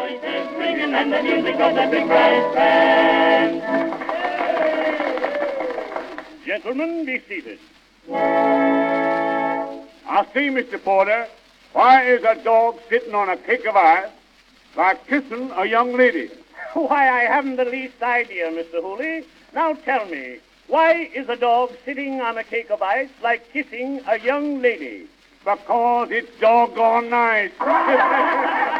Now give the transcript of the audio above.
voices ringing and the music of the big brass band. Gentlemen, be seated. I see, Mr. Porter, why is a dog sitting on a cake of ice like kissing a young lady? Why, I haven't the least idea, Mr. Hooley. Now tell me, why is a dog sitting on a cake of ice like kissing a young lady? Because it's doggone nice.